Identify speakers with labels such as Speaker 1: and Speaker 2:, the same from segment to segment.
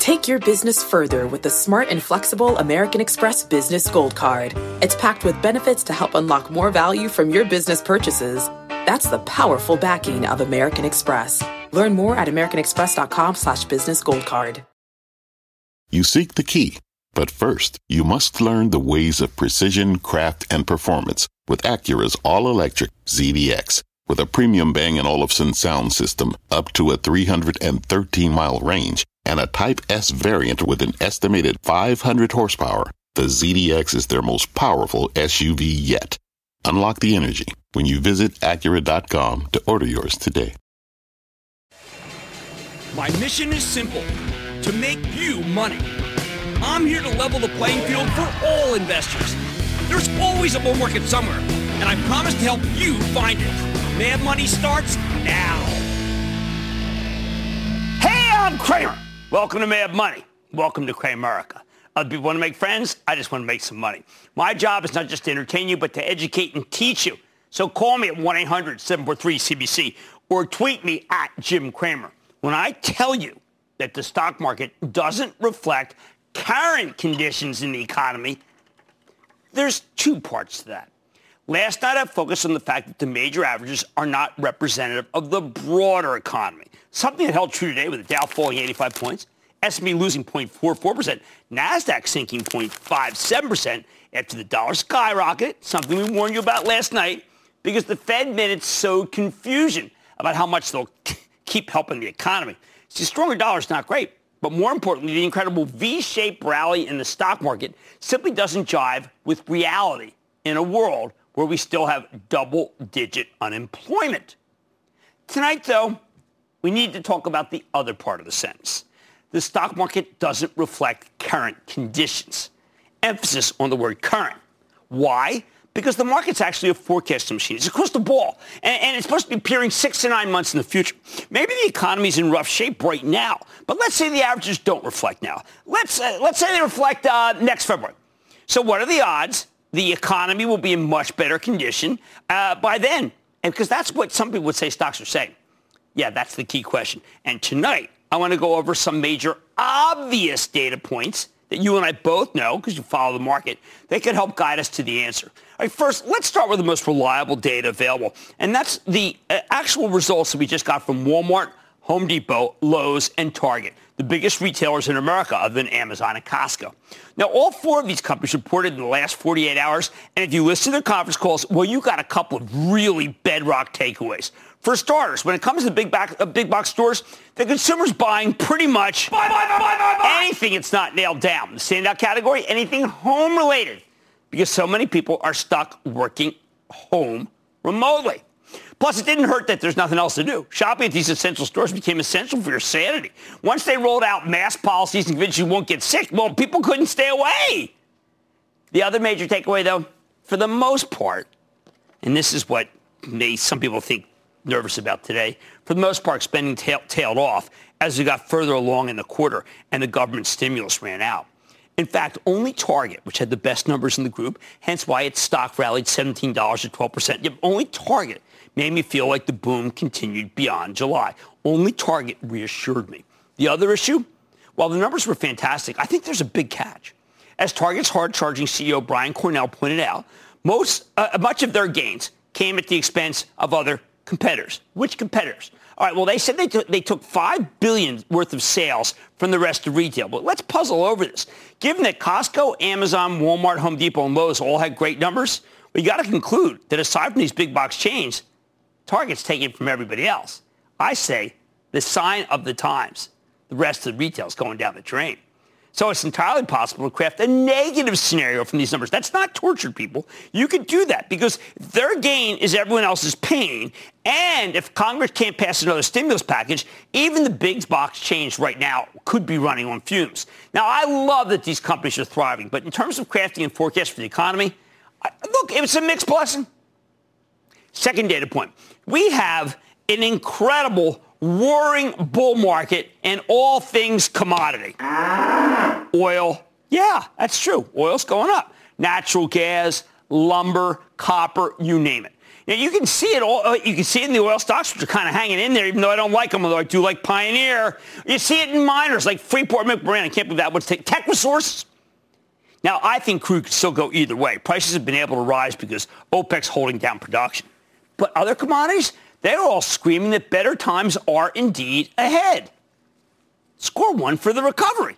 Speaker 1: Take your business further with the smart and flexible American Express Business Gold Card. It's packed with benefits to help unlock more value from your business purchases. That's the powerful backing of American Express. Learn more at americanexpress.com/business gold card.
Speaker 2: You seek the key, but first, you must learn the ways of precision, craft, and performance with Acura's all-electric ZDX. With a premium Bang & Olufsen sound system up to a 313-mile range and a Type S variant with an estimated 500 horsepower, the ZDX is their most powerful SUV yet. Unlock the energy when you visit Acura.com to order yours today.
Speaker 3: My mission is simple, to make you money. I'm here to level the playing field for all investors. There's always a bull market somewhere, and I promise to help you find it. Mad Money starts now. Hey, I'm Cramer. Welcome to Mad Money. Welcome to Cramerica. Other people want to make friends. I just want to make some money. My job is not just to entertain you, but to educate and teach you. So call me at 1-800-743-CBC or tweet me at Jim Cramer. When I tell you that the stock market doesn't reflect current conditions in the economy, there's two parts to that. Last night, I focused on the fact that the major averages are not representative of the broader economy, something that held true today with the Dow falling 85 points, S&P losing 0.44%, NASDAQ sinking 0.57% after the dollar skyrocketed, something we warned you about last night, because the Fed minutes sowed confusion about how much they'll keep helping the economy. See, stronger dollar is not great, but more importantly, the incredible V-shaped rally in the stock market simply doesn't jive with reality in a world where we still have double-digit unemployment. Tonight, though, we need to talk about the other part of the sentence. The stock market doesn't reflect current conditions. Emphasis on the word current. Why? Because the market's actually a forecasting machine. It's a crystal ball, and it's supposed to be peering 6 to 9 months in the future. Maybe the economy's in rough shape right now, but let's say the averages don't reflect now. Let's say they reflect next February. So what are the odds the economy will be in much better condition by then? And because that's what some people would say stocks are saying. Yeah, that's the key question. And tonight, I want to go over some major obvious data points that you and I both know, because you follow the market, they could help guide us to the answer. All right, first, let's start with the most reliable data available, and that's the actual results that we just got from Walmart, Home Depot, Lowe's, and Target, the biggest retailers in America other than Amazon and Costco. Now, all four of these companies reported in the last 48 hours, and if you listen to their conference calls, well, you got a couple of really bedrock takeaways. For starters, when it comes to big box stores, the consumer's buying pretty much anything it's not nailed down. The standout category, anything home-related, because so many people are stuck working home remotely. Plus, it didn't hurt that there's nothing else to do. Shopping at these essential stores became essential for your sanity. Once they rolled out mask policies and convinced you won't get sick, well, people couldn't stay away. The other major takeaway, though, for the most part, and this is what some people think nervous about today, for the most part, spending tailed off as we got further along in the quarter and the government stimulus ran out. In fact, only Target, which had the best numbers in the group, hence why its stock rallied $17 or 12%. Yet only Target made me feel like the boom continued beyond July. Only Target reassured me. The other issue, while the numbers were fantastic, I think there's a big catch. As Target's hard-charging CEO Brian Cornell pointed out, much of their gains came at the expense of other competitors. Which competitors? All right, well, they said they took $5 billion worth of sales from the rest of retail. But let's puzzle over this. Given that Costco, Amazon, Walmart, Home Depot, and Lowe's all had great numbers, we got to conclude that aside from these big box chains, Target's taking from everybody else. I say the sign of the times. The rest of the retail is going down the drain. So it's entirely possible to craft a negative scenario from these numbers. That's not tortured people. You could do that because their gain is everyone else's pain. And if Congress can't pass another stimulus package, even the big box chains right now could be running on fumes. Now, I love that these companies are thriving, but in terms of crafting and forecast for the economy, look, it's a mixed blessing. Second data point. We have an incredible roaring bull market in all things commodity. Oil, yeah, that's true. Oil's going up. Natural gas, lumber, copper, you name it. Now, you can see it all. You can see it in the oil stocks, which are kind of hanging in there, even though I don't like them, although I do like Pioneer. You see it in miners like Freeport McMoran. I can't believe that would take Tech Resources. Now, I think crude could still go either way. Prices have been able to rise because OPEC's holding down production. But other commodities, they're all screaming that better times are indeed ahead. Score one for the recovery.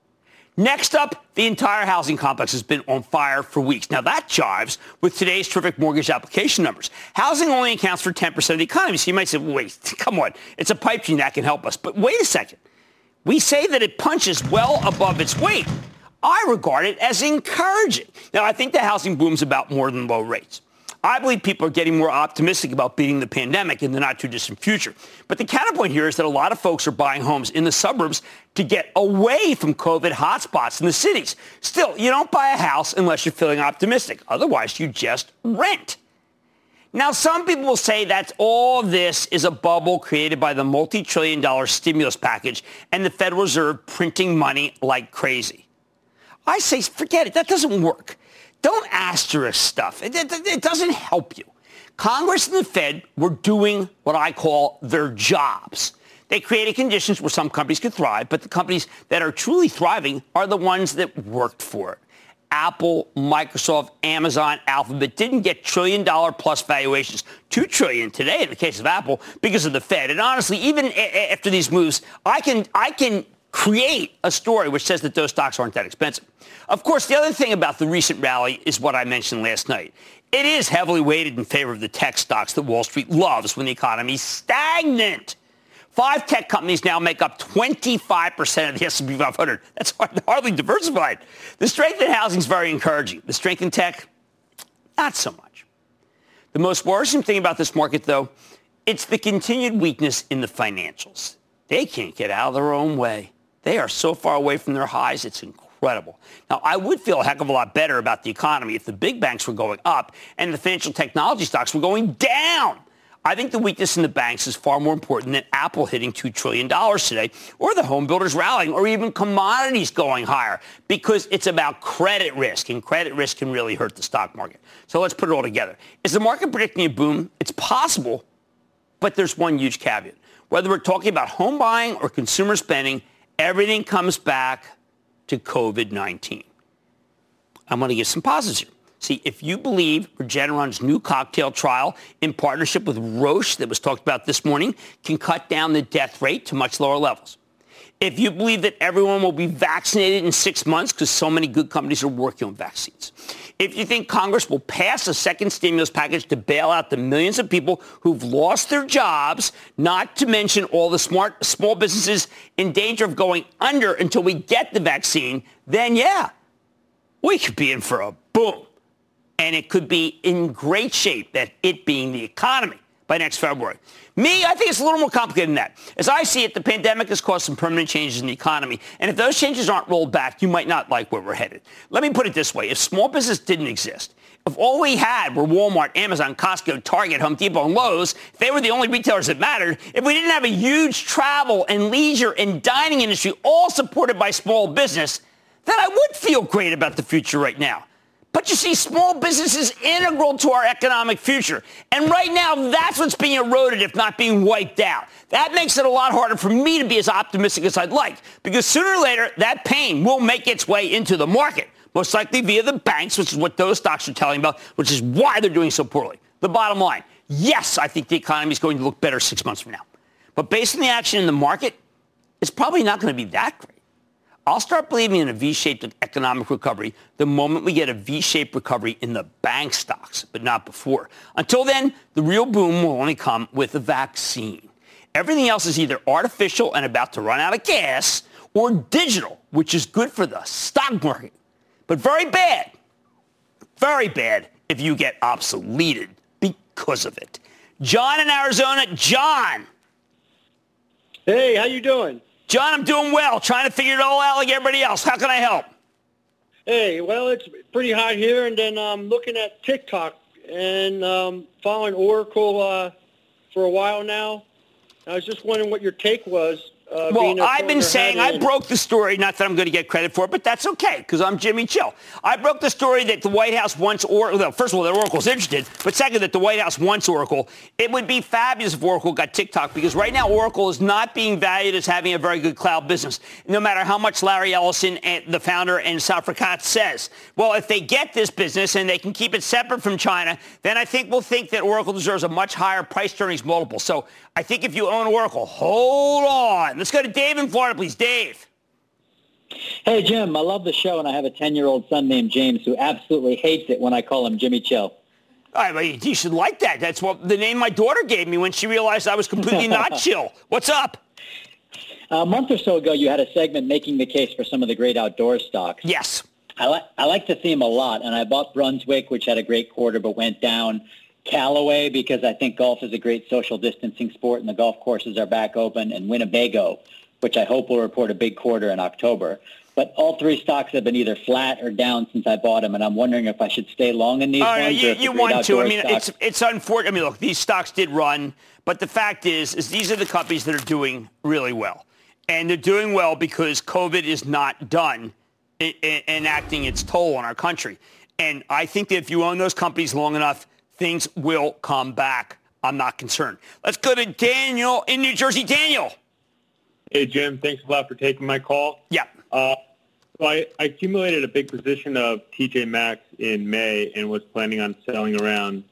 Speaker 3: Next up, the entire housing complex has been on fire for weeks. Now, that jives with today's terrific mortgage application numbers. Housing only accounts for 10% of the economy. So you might say, wait, come on. It's a pipe dream that can help us. But wait a second. We say that it punches well above its weight. I regard it as encouraging. Now, I think the housing boom's about more than low rates. I believe people are getting more optimistic about beating the pandemic in the not-too-distant future. But the counterpoint here is that a lot of folks are buying homes in the suburbs to get away from COVID hotspots in the cities. Still, you don't buy a house unless you're feeling optimistic. Otherwise, you just rent. Now, some people will say that all this is a bubble created by the multi-trillion-dollar stimulus package and the Federal Reserve printing money like crazy. I say, forget it. That doesn't work. Don't asterisk stuff. It doesn't help you. Congress and the Fed were doing what I call their jobs. They created conditions where some companies could thrive, but the companies that are truly thriving are the ones that worked for it. Apple, Microsoft, Amazon, Alphabet didn't get trillion-dollar-plus valuations. $2 trillion today in the case of Apple because of the Fed. And honestly, even after these moves, I can create a story which says that those stocks aren't that expensive. Of course, the other thing about the recent rally is what I mentioned last night. It is heavily weighted in favor of the tech stocks that Wall Street loves when the economy is stagnant. 5 tech companies now make up 25% of the S&P 500. That's hardly diversified. The strength in housing is very encouraging. The strength in tech, not so much. The most worrisome thing about this market, though, it's the continued weakness in the financials. They can't get out of their own way. They are so far away from their highs, it's incredible. Now, I would feel a heck of a lot better about the economy if the big banks were going up and the financial technology stocks were going down. I think the weakness in the banks is far more important than Apple hitting $2 trillion today, or the home builders rallying, or even commodities going higher, because it's about credit risk, and credit risk can really hurt the stock market. So let's put it all together. Is the market predicting a boom? It's possible, but there's one huge caveat. Whether we're talking about home buying or consumer spending, everything comes back to COVID-19. I'm going to give some positives here. See, if you believe Regeneron's new cocktail trial in partnership with Roche that was talked about this morning can cut down the death rate to much lower levels. If you believe that everyone will be vaccinated in 6 months because so many good companies are working on vaccines. If you think Congress will pass a second stimulus package to bail out the millions of people who've lost their jobs, not to mention all the small businesses in danger of going under until we get the vaccine, then yeah, we could be in for a boom. And it could be in great shape, that it being the economy, by next February. Me, I think it's a little more complicated than that. As I see it, the pandemic has caused some permanent changes in the economy. And if those changes aren't rolled back, you might not like where we're headed. Let me put it this way. If small business didn't exist, if all we had were Walmart, Amazon, Costco, Target, Home Depot, and Lowe's, if they were the only retailers that mattered, if we didn't have a huge travel and leisure and dining industry all supported by small business, then I would feel great about the future right now. But you see, small business is integral to our economic future. And right now, that's what's being eroded, if not being wiped out. That makes it a lot harder for me to be as optimistic as I'd like, because sooner or later, that pain will make its way into the market, most likely via the banks, which is what those stocks are telling about, which is why they're doing so poorly. The bottom line, yes, I think the economy is going to look better 6 months from now. But based on the action in the market, it's probably not going to be that great. I'll start believing in a V-shaped economic recovery the moment we get a V-shaped recovery in the bank stocks, but not before. Until then, the real boom will only come with a vaccine. Everything else is either artificial and about to run out of gas, or digital, which is good for the stock market, but very bad if you get obsoleted because of it. John in Arizona. John.
Speaker 4: Hey, how you doing?
Speaker 3: John, I'm doing well, trying to figure it all out like everybody else. How can I help?
Speaker 4: Hey, well, it's pretty hot here, and then I'm looking at TikTok and following Oracle for a while now. I was just wondering what your take was
Speaker 3: Well, I've been saying, I broke the story, not that I'm going to get credit for it, but that's okay, because I'm Jimmy Chill. I broke the story that the White House wants Oracle. Well, first of all, that Oracle's interested, but second, that the White House wants Oracle. It would be fabulous if Oracle got TikTok, because right now Oracle is not being valued as having a very good cloud business, no matter how much Larry Ellison, the founder, and Safra Catz says. Well, if they get this business and they can keep it separate from China, then I think we'll think that Oracle deserves a much higher price-to-earnings multiple. So I think if you own Oracle, hold on. Let's go to Dave in Florida, please. Dave.
Speaker 5: Hey, Jim. I love the show, and I have a 10-year-old son named James who absolutely hates it when I call him Jimmy Chill.
Speaker 3: All right, well, you should like that. That's what the name my daughter gave me when she realized I was completely not chill. What's up?
Speaker 5: A month or so ago, you had a segment making the case for some of the great outdoor stocks.
Speaker 3: Yes.
Speaker 5: I like the theme a lot, and I bought Brunswick, which had a great quarter but went down. Callaway, because I think golf is a great social distancing sport and the golf courses are back open, and Winnebago, which I hope will report a big quarter in October. But all three stocks have been either flat or down since I bought them, and I'm wondering if I should stay long in these ones.
Speaker 3: You want to. I mean, it's unfortunate. I mean, look, these stocks did run, but the fact is these are the companies that are doing really well. And they're doing well because COVID is not done enacting its toll on our country. And I think that if you own those companies long enough, things will come back. I'm not concerned. Let's go to Daniel in New Jersey. Daniel.
Speaker 6: Hey, Jim. Thanks a lot for taking my call.
Speaker 3: Yeah.
Speaker 6: So I accumulated a big position of TJ Maxx in May and was planning on selling around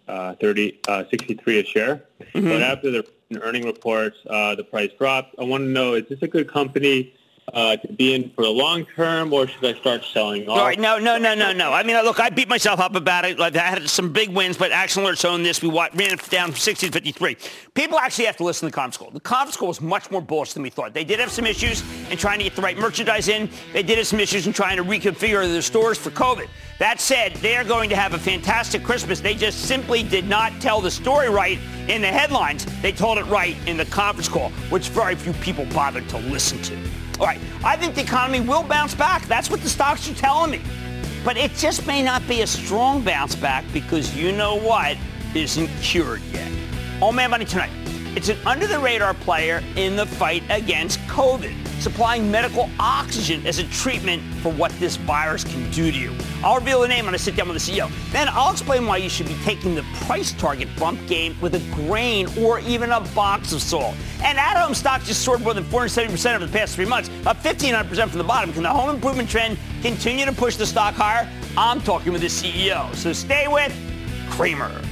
Speaker 6: 63 a share. Mm-hmm. But after the earning reports, the price dropped. I want to know, is this a good company to be in for the long term, or should I start selling off?
Speaker 3: All right, no. I mean, look, I beat myself up about it. Like, I had some big wins, but Action Alerts owned this. We ran it down from 60 to 53. People actually have to listen to the conference call. The conference call was much more bullish than we thought. They did have some issues in trying to get the right merchandise in. They did have some issues in trying to reconfigure their stores for COVID. That said, they are going to have a fantastic Christmas. They just simply did not tell the story right in the headlines. They told it right in the conference call, which very few people bothered to listen to. All right, I think the economy will bounce back. That's what the stocks are telling me. But it just may not be a strong bounce back because you know what isn't cured yet. Oh, Mad Money tonight. It's an under-the-radar player in the fight against COVID, supplying medical oxygen as a treatment for what this virus can do to you. I'll reveal the name when I sit down with the CEO. Then I'll explain why you should be taking the price target bump game with a grain or even a box of salt. And at-home stocks just soared more than 470% over the past 3 months, up 1,500% from the bottom. Can the home improvement trend continue to push the stock higher? I'm talking with the CEO. So stay with Cramer.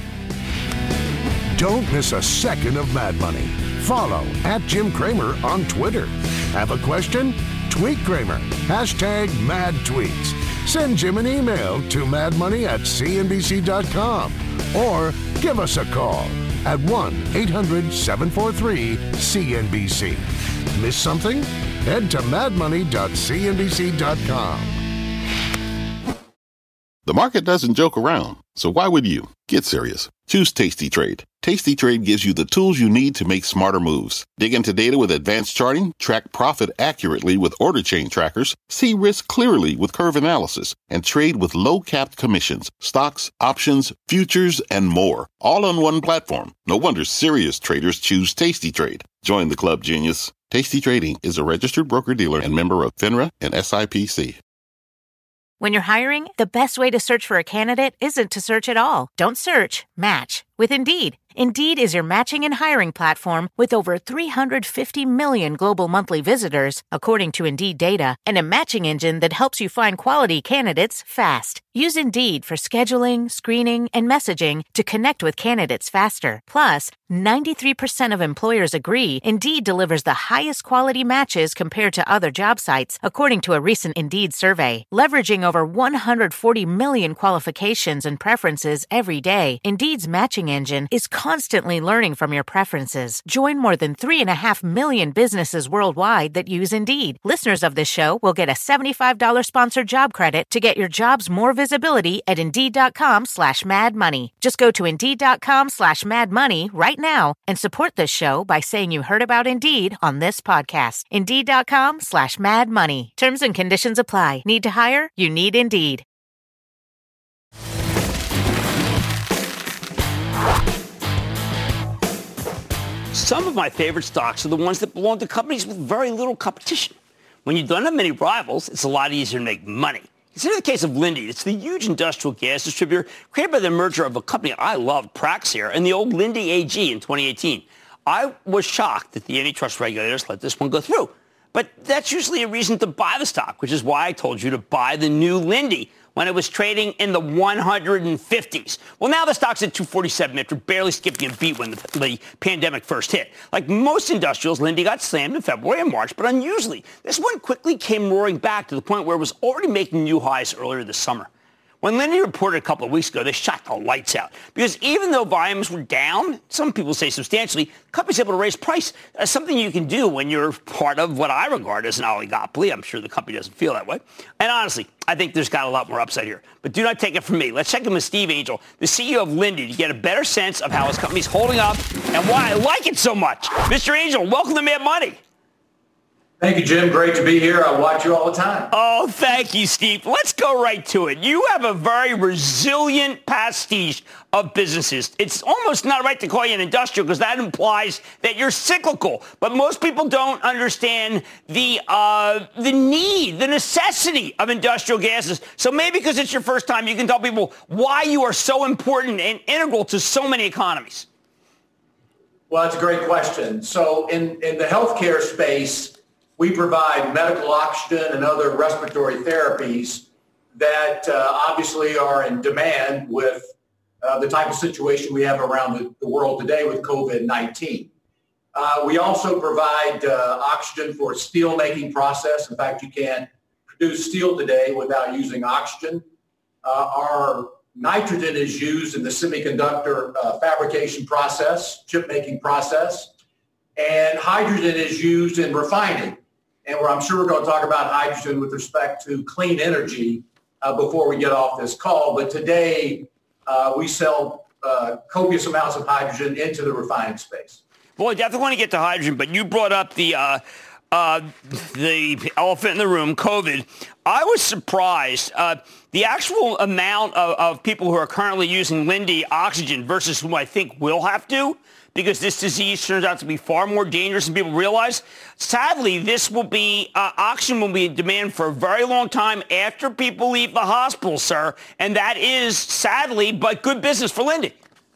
Speaker 7: Don't miss a second of Mad Money. Follow @Jim Cramer on Twitter. Have a question? Tweet Cramer. #MadTweets. Send Jim an email to madmoney@cnbc.com or give us a call at 1-800-743-CNBC. Miss something? Head to madmoney.cnbc.com.
Speaker 2: The market doesn't joke around, so why would you? Get serious. Choose Tasty Trade. Tasty Trade gives you the tools you need to make smarter moves. Dig into data with advanced charting, track profit accurately with order chain trackers, see risk clearly with curve analysis, and trade with low-capped commissions, stocks, options, futures, and more. All on one platform. No wonder serious traders choose Tasty Trade. Join the club, genius. Tasty Trade Inc. is a registered broker-dealer and member of FINRA and SIPC.
Speaker 8: When you're hiring, the best way to search for a candidate isn't to search at all. Don't search, match with Indeed. Indeed is your matching and hiring platform with over 350 million global monthly visitors, according to Indeed data, and a matching engine that helps you find quality candidates fast. Use Indeed for scheduling, screening, and messaging to connect with candidates faster. Plus, 93% of employers agree Indeed delivers the highest quality matches compared to other job sites, according to a recent Indeed survey. Leveraging over 140 million qualifications and preferences every day, Indeed's matching engine is constantly learning from your preferences. Join more than 3.5 million businesses worldwide that use Indeed. Listeners of this show will get a $75 sponsored job credit to get your jobs more visibility at Indeed.com/madmoney. Just go to Indeed.com/madmoney right now and support this show by saying you heard about Indeed on this podcast. Indeed.com/madmoney. Terms and conditions apply. Need to hire? You need Indeed.
Speaker 3: Some of my favorite stocks are the ones that belong to companies with very little competition. When you don't have many rivals, it's a lot easier to make money. Consider the case of Linde. It's the huge industrial gas distributor created by the merger of a company I loved, Praxair, and the old Linde AG in 2018. I was shocked that the antitrust regulators let this one go through. But that's usually a reason to buy the stock, which is why I told you to buy the new Linde when it was trading in the 150s. Well, now the stock's at 247 after barely skipping a beat when the pandemic first hit. Like most industrials, Linde got slammed in February and March, but unusually, this one quickly came roaring back to the point where it was already making new highs earlier this summer. When Linde reported a couple of weeks ago, they shot the lights out. Because even though volumes were down, some people say substantially, the company's able to raise price. That's something you can do when you're part of what I regard as an oligopoly. I'm sure the company doesn't feel that way. And honestly, I think there's got a lot more upside here. But do not take it from me. Let's check in with Steve Angel, the CEO of Linde, to get a better sense of how his company's holding up and why I like it so much. Mr. Angel, welcome to Mad Money.
Speaker 9: Thank you, Jim. Great to be here. I watch you all the time.
Speaker 3: Oh, thank you, Steve. Let's go right to it. You have a very resilient pastiche of businesses. It's almost not right to call you an industrial because that implies that you're cyclical. But most people don't understand the need, the necessity of industrial gases. So maybe because it's your first time, you can tell people why you are so important and integral to so many economies.
Speaker 9: Well, that's a great question. So in the healthcare space, we provide medical oxygen and other respiratory therapies that obviously are in demand with the type of situation we have around the world today with COVID-19. We also provide oxygen for steel making process. In fact, you can't produce steel today without using oxygen. Our nitrogen is used in the semiconductor fabrication process, chip making process, and hydrogen is used in refining. And I'm sure we're going to talk about hydrogen with respect to clean energy before we get off this call. But today, we sell copious amounts of hydrogen into the refining space.
Speaker 3: Well, I definitely want to get to hydrogen, but you brought up the elephant in the room, COVID. I was surprised. The actual amount of people who are currently using Linde oxygen versus who I think will have to, because this disease turns out to be far more dangerous than people realize. Sadly, this will be, oxygen will be in demand for a very long time after people leave the hospital, sir. And that is, sadly, but good business for Linde.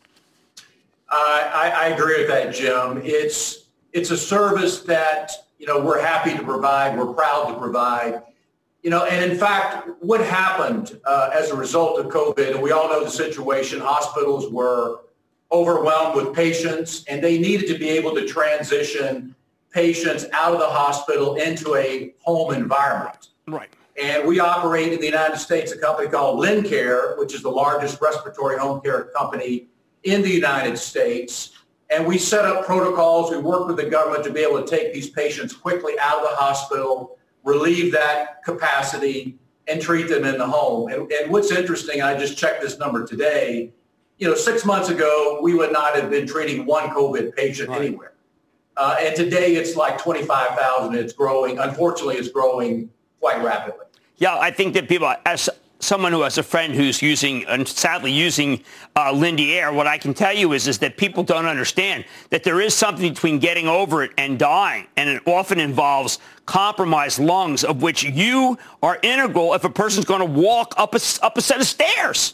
Speaker 9: I agree with that, Jim. It's a service that, we're happy to provide. We're proud to provide. And in fact, what happened as a result of COVID, and we all know the situation, hospitals were overwhelmed with patients, and they needed to be able to transition patients out of the hospital into a home environment.
Speaker 3: Right.
Speaker 9: And we operate in the United States a company called Lincare, which is the largest respiratory home care company in the United States. And we set up protocols. We work with the government to be able to take these patients quickly out of the hospital, relieve that capacity, and treat them in the home. And what's interesting, I just checked this number today, 6 months ago, we would not have been treating one COVID patient anywhere. And today it's like 25,000. It's growing. Unfortunately, it's growing quite rapidly.
Speaker 3: Yeah, I think that people, as someone who has a friend who's using, and sadly using Linde Air, what I can tell you is that people don't understand that there is something between getting over it and dying. And it often involves compromised lungs, of which you are integral if a person's going to walk up a set of stairs.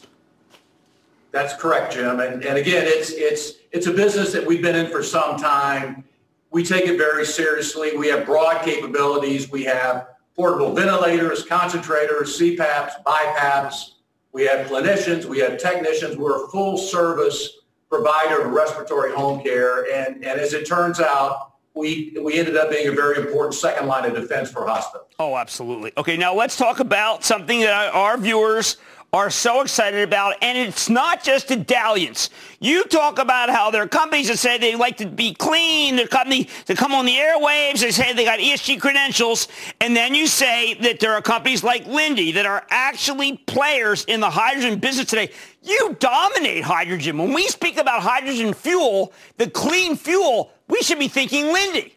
Speaker 9: That's correct, Jim. And again, it's a business that we've been in for some time. We take it very seriously. We have broad capabilities. We have portable ventilators, concentrators, CPAPs, BiPAPs. We have clinicians. We have technicians. We're a full service provider of respiratory home care. And as it turns out, we ended up being a very important second line of defense for hospitals.
Speaker 3: Oh, absolutely. Okay, now let's talk about something that our viewers are so excited about, and it's not just a dalliance. You talk about how there are companies that say they like to be clean, they're company that come on the airwaves, they say they got ESG credentials, and then you say that there are companies like Linde that are actually players in the hydrogen business today. You dominate hydrogen. When we speak about hydrogen fuel, the clean fuel, we should be thinking Linde.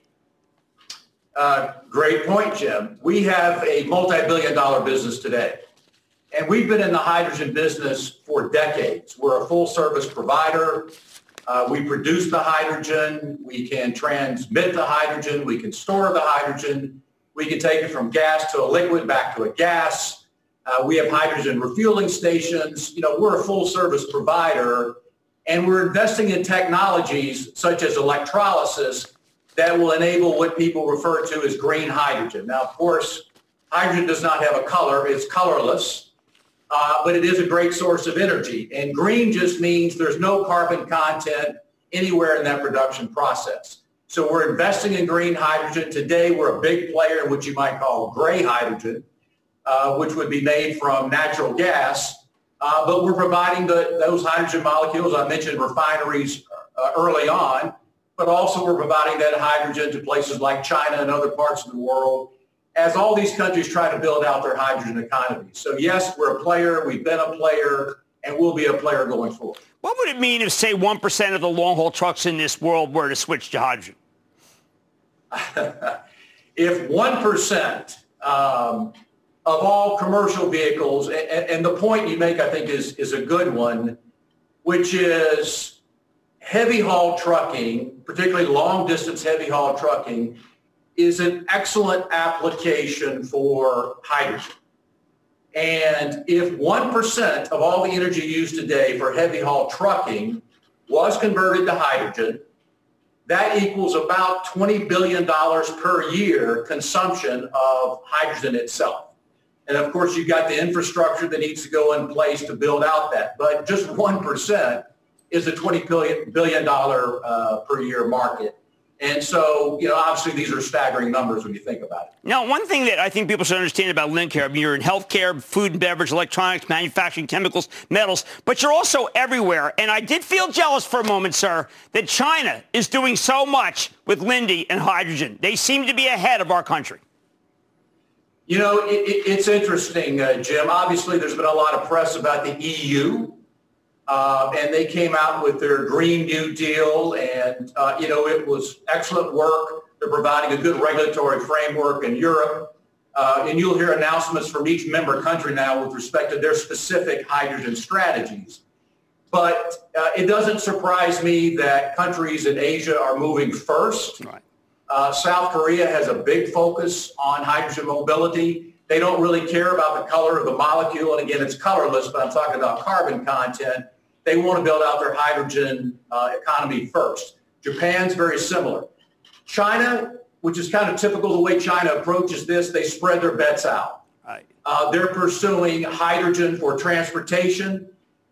Speaker 9: Great point, Jim. We have a multi-billion-dollar business today. And we've been in the hydrogen business for decades. We're a full-service provider. We produce the hydrogen. We can transmit the hydrogen. We can store the hydrogen. We can take it from gas to a liquid back to a gas. We have hydrogen refueling stations. We're a full service provider, and we're investing in technologies such as electrolysis that will enable what people refer to as green hydrogen. Now, of course, hydrogen does not have a color. It's colorless, but it is a great source of energy. And green just means there's no carbon content anywhere in that production process. So we're investing in green hydrogen. Today, we're a big player in what you might call gray hydrogen, which would be made from natural gas. But we're providing those hydrogen molecules. I mentioned refineries early on, but also we're providing that hydrogen to places like China and other parts of the world as all these countries try to build out their hydrogen economy. So yes, we're a player, we've been a player, and we'll be a player going forward.
Speaker 3: What would it mean if, say, 1% of the long-haul trucks in this world were to switch to hydrogen?
Speaker 9: If 1% of all commercial vehicles, and the point you make, I think, is a good one, which is heavy haul trucking, particularly long distance heavy haul trucking, is an excellent application for hydrogen. And if 1% of all the energy used today for heavy haul trucking was converted to hydrogen, that equals about $20 billion per year consumption of hydrogen itself. And of course, you've got the infrastructure that needs to go in place to build out that. But just 1% is a $20 billion per year market. And so, obviously these are staggering numbers when you think about it.
Speaker 3: Now, one thing that I think people should understand about Lincare, I mean, you're in healthcare, food and beverage, electronics, manufacturing, chemicals, metals, but you're also everywhere. And I did feel jealous for a moment, sir, that China is doing so much with Linde and hydrogen. They seem to be ahead of our country.
Speaker 9: It's interesting, Jim. Obviously, there's been a lot of press about the EU. And they came out with their Green New Deal, and, it was excellent work. They're providing a good regulatory framework in Europe. And you'll hear announcements from each member country now with respect to their specific hydrogen strategies. But it doesn't surprise me that countries in Asia are moving first.
Speaker 3: Right.
Speaker 9: South Korea has a big focus on hydrogen mobility. They don't really care about the color of the molecule. And again, it's colorless, but I'm talking about carbon content. They want to build out their hydrogen economy first. Japan's very similar. China, which is kind of typical the way China approaches this, they spread their bets out.
Speaker 3: Right.
Speaker 9: They're pursuing hydrogen for transportation.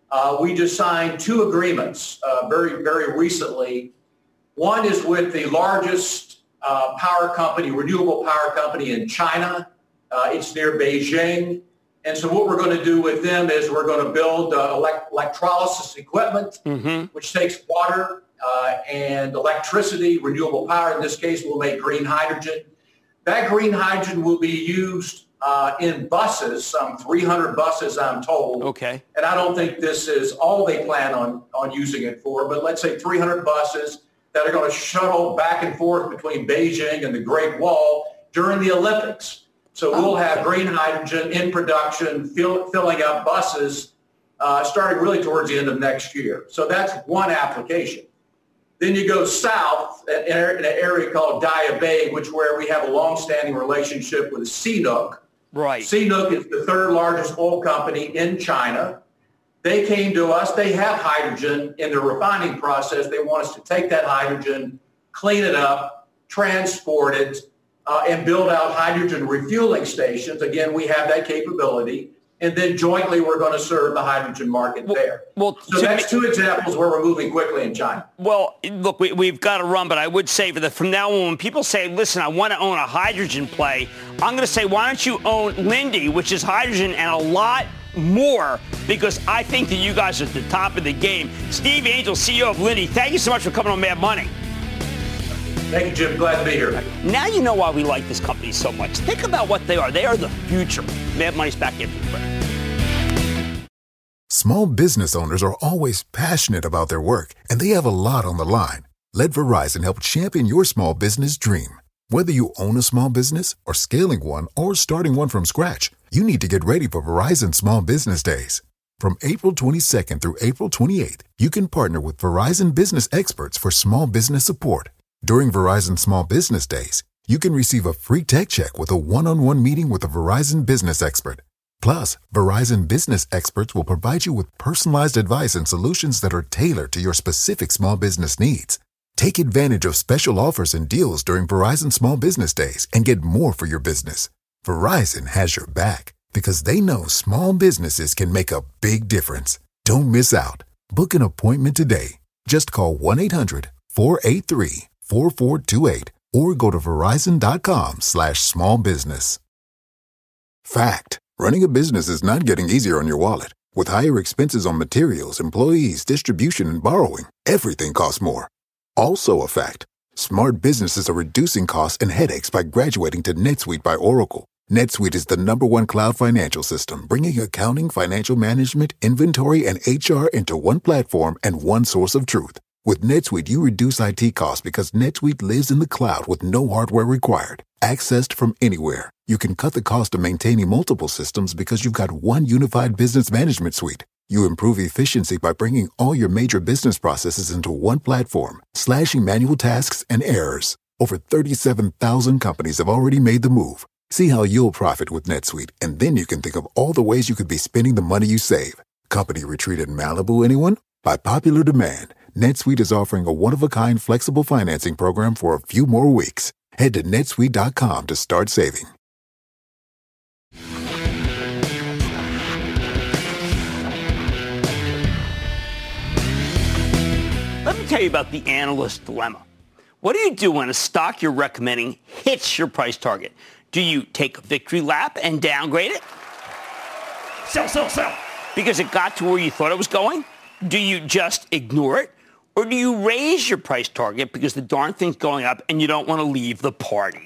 Speaker 9: We just signed 2 agreements very, very recently. One is with the largest power company, renewable power company in China. It's near Beijing. And so what we're going to do with them is we're going to build electrolysis equipment, which takes water and electricity, renewable power. In this case, we'll make green hydrogen. That green hydrogen will be used in buses, some 300 buses, I'm told.
Speaker 3: Okay.
Speaker 9: And I don't think this is all they plan on using it for, but let's say 300 buses that are going to shuttle back and forth between Beijing and the Great Wall during the Olympics. So we'll have green hydrogen in production, filling up buses, starting really towards the end of next year. So that's one application. Then you go south in an area called Daya Bay, where we have a long-standing relationship with CNOOC.
Speaker 3: Right.
Speaker 9: CNOOC is the 3rd largest oil company in China. They came to us. They have hydrogen in their refining process. They want us to take that hydrogen, clean it up, transport it, and build out hydrogen refueling stations. Again, we have that capability. And then jointly, we're going to serve the hydrogen market there. So that's 2 examples where we're moving quickly in China.
Speaker 3: Well, look, we've got to run, but I would say from now on, when people say, listen, I want to own a hydrogen play, I'm going to say, why don't you own Linde, which is hydrogen and a lot more, because I think that you guys are at the top of the game. Steve Angel, CEO of Linde, thank you so much for coming on Mad Money.
Speaker 9: Thank you, Jim. Glad to be here.
Speaker 3: Now you know why we like this company so much. Think about what they are. They are the future. Mad Money's back in.
Speaker 10: Small business owners are always passionate about their work, and they have a lot on the line. Let Verizon help champion your small business dream. Whether you own a small business or scaling one or starting one from scratch, you need to get ready for Verizon Small Business Days. From April 22nd through April 28th, you can partner with Verizon Business Experts for small business support. During Verizon Small Business Days, you can receive a free tech check with a one-on-one meeting with a Verizon business expert. Plus, Verizon Business Experts will provide you with personalized advice and solutions that are tailored to your specific small business needs. Take advantage of special offers and deals during Verizon Small Business Days and get more for your business. Verizon has your back because they know small businesses can make a big difference. Don't miss out. Book an appointment today. Just call 1-800-483-4428 or go to verizon.com/smallbusiness. Fact. Running a business is not getting easier on your wallet. With higher expenses on materials, employees, distribution, and borrowing, everything costs more. Also a fact. Smart businesses are reducing costs and headaches by graduating to NetSuite by Oracle. NetSuite is the #1 cloud financial system, bringing accounting, financial management, inventory, and HR into one platform and one source of truth. With NetSuite, you reduce IT costs because NetSuite lives in the cloud with no hardware required, accessed from anywhere. You can cut the cost of maintaining multiple systems because you've got one unified business management suite. You improve efficiency by bringing all your major business processes into one platform, slashing manual tasks and errors. Over 37,000 companies have already made the move. See how you'll profit with NetSuite, and then you can think of all the ways you could be spending the money you save. Company retreat in Malibu, anyone? By popular demand, NetSuite is offering a one-of-a-kind flexible financing program for a few more weeks. Head to netsuite.com to start saving.
Speaker 3: Let me tell you about the analyst dilemma. What do you do when a stock you're recommending hits your price target? Do you take a victory lap and downgrade it? Sell, sell, sell. Because it got to where you thought it was going? Do you just ignore it? Or do you raise your price target because the darn thing's going up and you don't want to leave the party?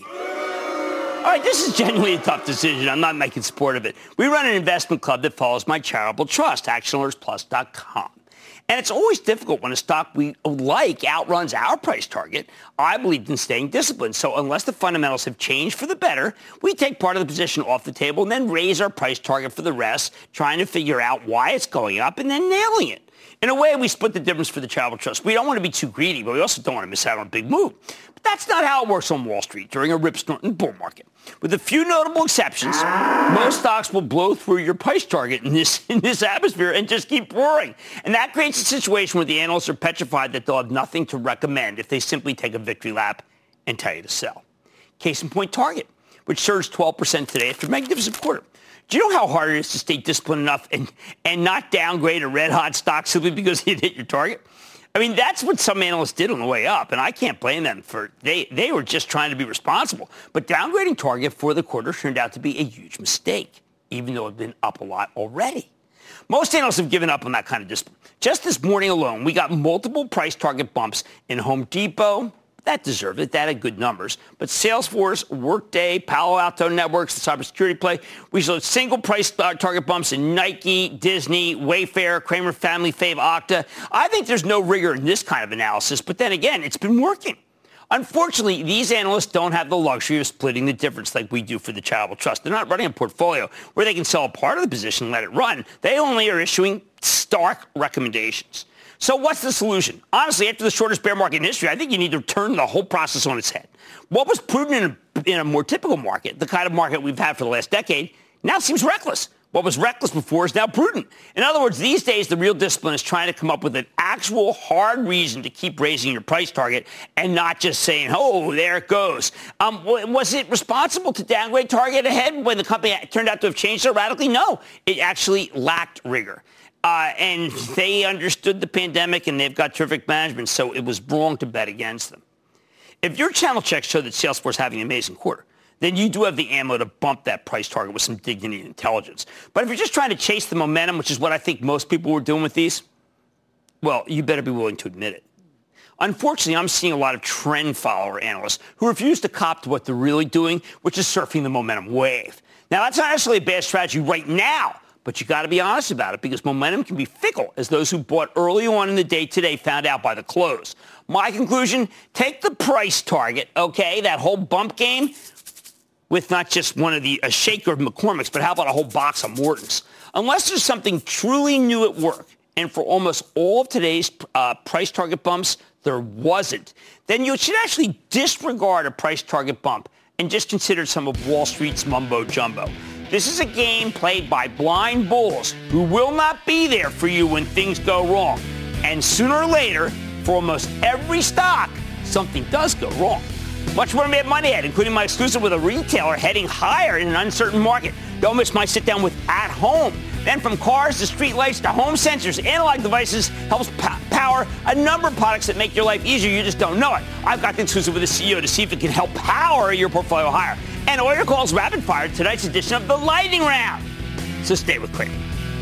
Speaker 3: All right, this is genuinely a tough decision. I'm not making sport of it. We run an investment club that follows my charitable trust, ActionAlertsPlus.com. And it's always difficult when a stock we like outruns our price target. I believe in staying disciplined. So unless the fundamentals have changed for the better, we take part of the position off the table and then raise our price target for the rest, trying to figure out why it's going up and then nailing it. In a way, we split the difference for the charitable trust. We don't want to be too greedy, but we also don't want to miss out on a big move. But that's not how it works on Wall Street during a rip-snorting bull market. With a few notable exceptions, most stocks will blow through your price target in this atmosphere and just keep roaring. And that creates a situation where the analysts are petrified that they'll have nothing to recommend if they simply take a victory lap and tell you to sell. Case in point, Target, which surged 12% today after a magnificent quarter. Do you know how hard it is to stay disciplined enough and not downgrade a red-hot stock simply because you hit your target? I mean, that's what some analysts did on the way up, and I can't blame them for they were just trying to be responsible. But downgrading Target for the quarter turned out to be a huge mistake, even though it had been up a lot already. Most analysts have given up on that kind of discipline. Just this morning alone, we got multiple price target bumps in Home Depot. That deserved it. That had good numbers. But Salesforce, Workday, Palo Alto Networks, the cybersecurity play, we saw single price target bumps in Nike, Disney, Wayfair, Kramer Family Fave, Okta. I think there's no rigor in this kind of analysis, but then again, it's been working. Unfortunately, these analysts don't have the luxury of splitting the difference like we do for the charitable trust. They're not running a portfolio where they can sell a part of the position and let it run. They only are issuing stark recommendations. So what's the solution? Honestly, after the shortest bear market in history, I think you need to turn the whole process on its head. What was prudent in a more typical market, the kind of market we've had for the last decade, now seems reckless. What was reckless before is now prudent. In other words, these days, the real discipline is trying to come up with an actual hard reason to keep raising your price target and not just saying, oh, there it goes. Was it responsible to downgrade Target ahead when the company turned out to have changed so radically? No, it actually lacked rigor. And they understood the pandemic, and they've got terrific management, so it was wrong to bet against them. If your channel checks show that Salesforce is having an amazing quarter, then you do have the ammo to bump that price target with some dignity and intelligence. But if you're just trying to chase the momentum, which is what I think most people were doing with these, well, you better be willing to admit it. Unfortunately, I'm seeing a lot of trend follower analysts who refuse to cop to what they're really doing, which is surfing the momentum wave. Now, that's not necessarily a bad strategy right now, but you got to be honest about it because momentum can be fickle, as those who bought early on in the day today found out by the close. My conclusion, take the price target, okay, that whole bump game, with not just a shaker of McCormick's, but how about a whole box of Morton's? Unless there's something truly new at work, and for almost all of today's price target bumps, there wasn't, then you should actually disregard a price target bump and just consider some of Wall Street's mumbo jumbo. This is a game played by blind bulls who will not be there for you when things go wrong. And sooner or later, for almost every stock, something does go wrong. Much more to Mad Money Ahead, including my exclusive with a retailer heading higher in an uncertain market. Don't miss my sit-down with At Home. Then from cars to street lights to home sensors, Analog Devices helps power a number of products that make your life easier. You just don't know it. I've got the exclusive with the CEO to see if it can help power your portfolio higher. And all your calls rapid fire, tonight's edition of the Lightning Round. So stay with Cramer.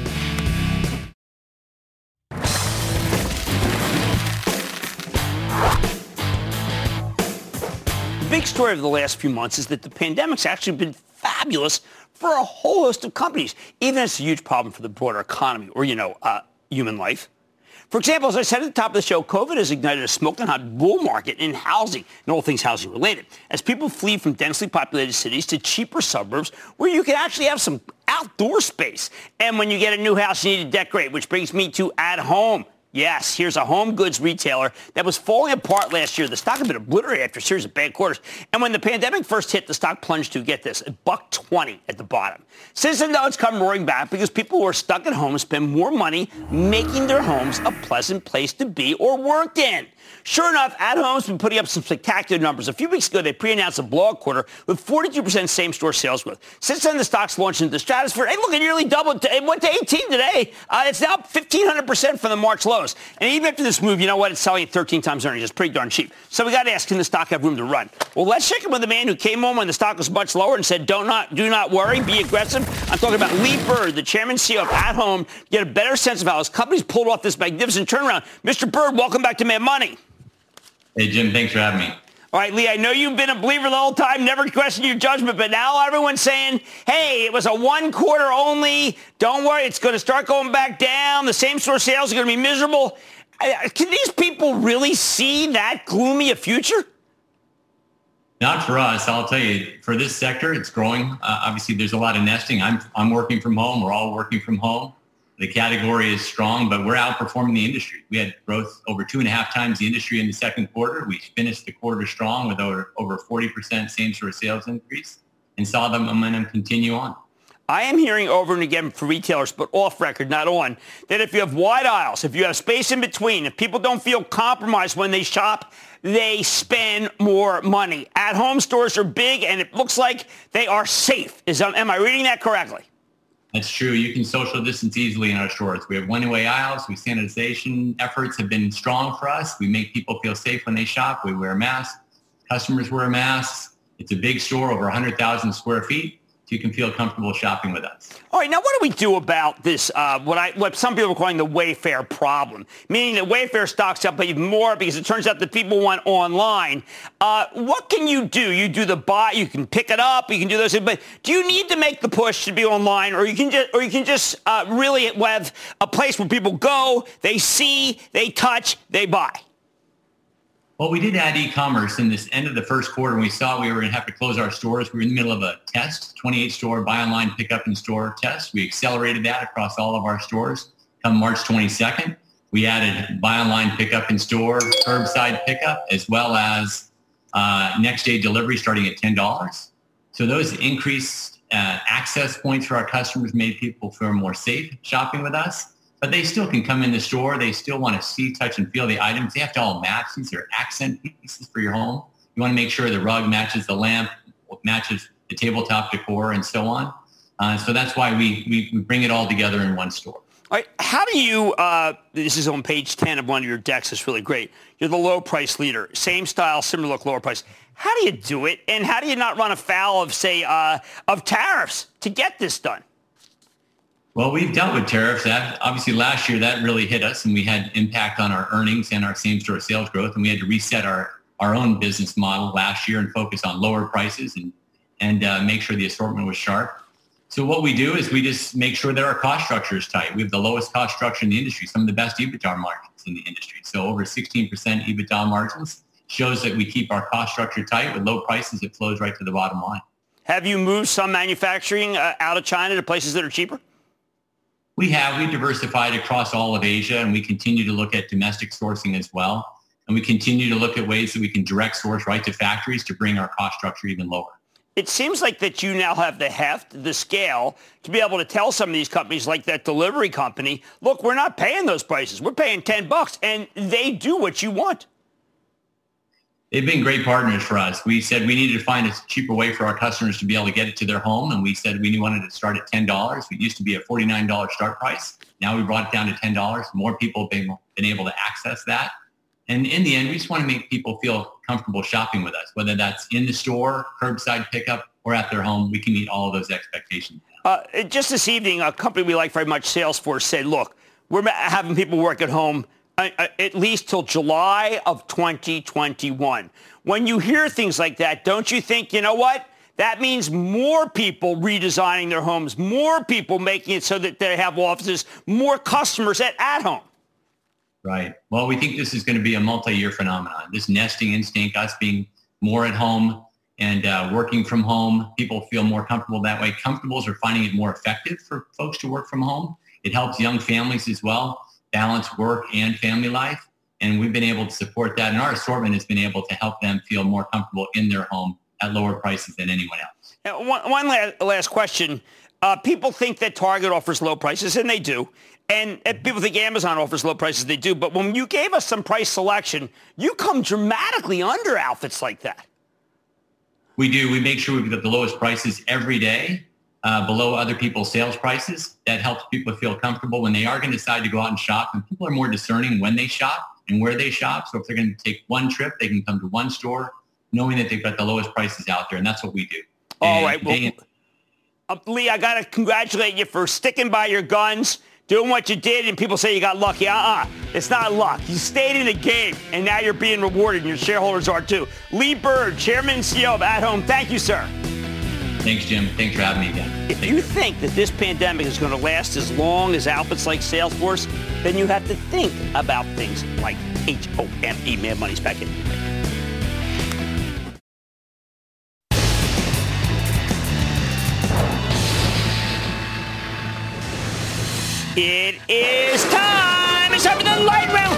Speaker 3: The big story of the last few months is that the pandemic's actually been fabulous for a whole host of companies, even as it's a huge problem for the broader economy or, human life. For example, as I said at the top of the show, COVID has ignited a smoking hot bull market in housing and all things housing related, as people flee from densely populated cities to cheaper suburbs where you can actually have some outdoor space. And when you get a new house, you need to decorate, which brings me to At Home. Yes, here's a home goods retailer that was falling apart last year. The stock had been obliterated after a series of bad quarters. And when the pandemic first hit, the stock plunged to, get this, $1.20 at the bottom. Since then, though, it's come roaring back because people who are stuck at home spend more money making their homes a pleasant place to be or work in. Sure enough, At Home's been putting up some spectacular numbers. A few weeks ago, they pre-announced a blowout quarter with 42% same-store sales growth. Since then, the stock's launched into the stratosphere. Hey, look, it nearly doubled. It went to 18 today. It's now up 1,500% from the March lows. And even after this move, you know what? It's selling at 13 times earnings. It's pretty darn cheap. So we got to ask, can the stock have room to run? Well, let's check in with the man who came home when the stock was much lower and said, do not worry, be aggressive. I'm talking about Lee Bird, the chairman and CEO of At Home, to get a better sense of how his company's pulled off this magnificent turnaround. Mr. Bird, welcome back to Mad Money.
Speaker 11: Hey, Jim, thanks for having me.
Speaker 3: All right, Lee, I know you've been a believer the whole time, never questioned your judgment, but now everyone's saying, hey, it was a one quarter only. Don't worry, it's going to start going back down. The same-store sales are going to be miserable. Can these people really see that gloomy a future?
Speaker 11: Not for us. I'll tell you, for this sector, it's growing. Obviously, there's a lot of nesting. I'm working from home. We're all working from home. The category is strong, but we're outperforming the industry. We had growth over 2.5 times the industry in the second quarter. We finished the quarter strong with over 40% same-store sales increase and saw the momentum continue on.
Speaker 3: I am hearing over and again for retailers, but off record, not on, that if you have wide aisles, if you have space in between, if people don't feel compromised when they shop, they spend more money. At Home stores are big, and it looks like they are safe. Am I reading that correctly?
Speaker 11: That's true. You can social distance easily in our stores. We have one-way aisles. Sanitization efforts have been strong for us. We make people feel safe when they shop. We wear masks. Customers wear masks. It's a big store, over 100,000 square feet. So you can feel comfortable shopping with us. All
Speaker 3: right, now what do we do about this, what some people are calling the Wayfair problem, meaning that Wayfair stocks up even more because it turns out that people want online. What can you do? You do the buy, you can pick it up, you can do those things, but do you need to make the push to be online, or you can just really have a place where people go, they see, they touch, they buy?
Speaker 11: Well, we did add e-commerce in this end of the first quarter. We saw we were going to have to close our stores. We were in the middle of a test, 28-store buy online, pick up in store test. We accelerated that across all of our stores. Come March 22nd, we added buy online, pick up in store, curbside pickup, as well as next day delivery starting at $10. So those increased access points for our customers made people feel more safe shopping with us. But they still can come in the store. They still want to see, touch, and feel the items. They have to all match. These are accent pieces for your home. You want to make sure the rug matches the lamp, matches the tabletop decor, and so on. So that's why we bring it all together in one store.
Speaker 3: All right. How do you, this is on page 10 of one of your decks. It's really great. You're the low price leader. Same style, similar look, lower price. How do you do it? And how do you not run afoul of, say, of tariffs to get this done?
Speaker 11: Well, we've dealt with tariffs. That obviously last year that really hit us, and we had impact on our earnings and our same-store sales growth, and we had to reset our own business model last year and focus on lower prices and make sure the assortment was sharp. So what we do is we just make sure that our cost structure is tight. We have the lowest cost structure in the industry, some of the best EBITDA margins in the industry. So over 16% EBITDA margins shows that we keep our cost structure tight with low prices. It flows right to the bottom line.
Speaker 3: Have you moved some manufacturing out of China to places that are cheaper?
Speaker 11: We have. We diversified across all of Asia, and we continue to look at domestic sourcing as well. And we continue to look at ways that we can direct source right to factories to bring our cost structure even lower.
Speaker 3: It seems like that you now have the heft, the scale, to be able to tell some of these companies like that delivery company, look, we're not paying those prices. We're paying $10, and they do what you want.
Speaker 11: They've been great partners for us. We said we needed to find a cheaper way for our customers to be able to get it to their home, and we said we wanted to start at $10. It used to be a $49 start price. Now we brought it down to $10. More people have been able to access that. And in the end, we just want to make people feel comfortable shopping with us, whether that's in the store, curbside pickup, or at their home. We can meet all of those expectations.
Speaker 3: Just this evening, a company we like very much, Salesforce, said, look, we're having people work at home at least till July of 2021. When you hear things like that, don't you think, you know what? That means more people redesigning their homes, more people making it so that they have offices, more customers at home.
Speaker 11: Right. Well, we think this is going to be a multi-year phenomenon. This nesting instinct, us being more at home and working from home, people feel more comfortable that way. Comfortables are finding it more effective for folks to work from home. It helps young families as well balance work and family life. And we've been able to support that. And our assortment has been able to help them feel more comfortable in their home at lower prices than anyone else.
Speaker 3: Now, one last question. People think that Target offers low prices, and they do. And people think Amazon offers low prices, they do. But when you gave us some price selection, you come dramatically under outfits like that.
Speaker 11: We do. We make sure we've got the lowest prices every day, below other people's sales prices. That helps people feel comfortable when they are going to decide to go out and shop. And people are more discerning when they shop and where they shop. So if they're going to take one trip, they can come to one store, knowing that they've got the lowest prices out there. And that's what we do.
Speaker 3: All right. Well, Lee, I got to congratulate you for sticking by your guns, doing what you did, and people say you got lucky. It's not luck. You stayed in the game, and now you're being rewarded, and your shareholders are too. Lee Bird, Chairman and CEO of At Home, thank you, sir.
Speaker 11: Thanks, Jim. Thanks for having me again.
Speaker 3: If you think that this pandemic is going to last as long as outfits like Salesforce, then you have to think about things like HOME. Mad Money's back in. It is time. It's time for the light round.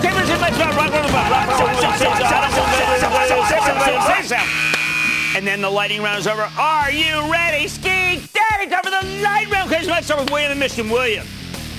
Speaker 3: And then the lighting round is over. Are you ready, Ski Daddy? Time for the light round. Let's start with William in Michigan. William.